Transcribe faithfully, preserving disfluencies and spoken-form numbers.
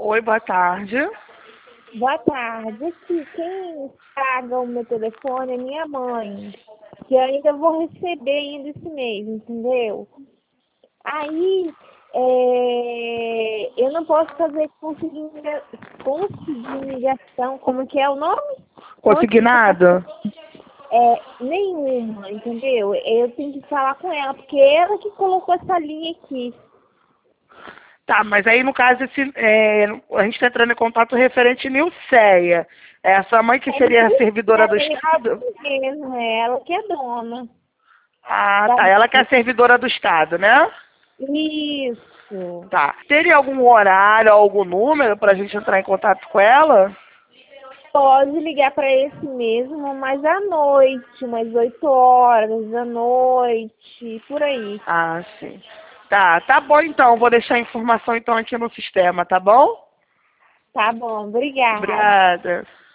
Oi, boa tarde. Boa tarde. Aqui, quem paga o meu telefone é minha mãe, que eu ainda vou receber ainda esse mês, entendeu? Aí, é, eu não posso fazer consigna- consignação, como que é o nome? Consignado? É, nenhuma, entendeu? Eu tenho que falar com ela, porque é ela que colocou essa linha aqui. Tá, mas aí no caso esse, é, a gente está entrando em contato referente a Nilceia. É a sua mãe que É seria a isso, servidora do é Estado? isso mesmo, é ela que é dona. Ah, Da... tá. Ela que é a servidora do Estado, né? Isso. Tá. Teria algum horário, algum número para a gente entrar em contato com ela? Pode ligar para esse mesmo, mas à noite, umas oito horas da noite, por aí. Ah, sim. Tá, tá bom então. Vou deixar a informação então aqui no sistema, tá bom? Tá bom, obrigada. Obrigada.